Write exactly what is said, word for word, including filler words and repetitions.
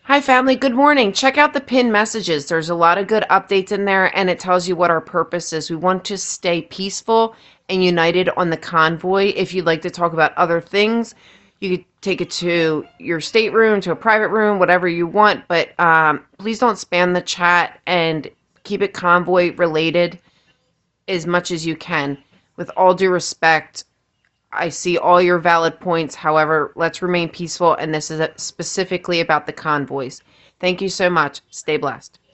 Hi, family. Good morning. Check out the pinned messages. There's a lot of good updates in there, and it tells you what our purpose is. We want to stay peaceful and united on the convoy. If you'd like to talk about other things, you could take it to your stateroom, to a private room, whatever you want. But um, please don't spam the chat and keep it convoy related as much as you can. With all due respect, I see all your valid points. However, let's remain peaceful, and this is specifically about the convoys. Thank you so much. Stay blessed.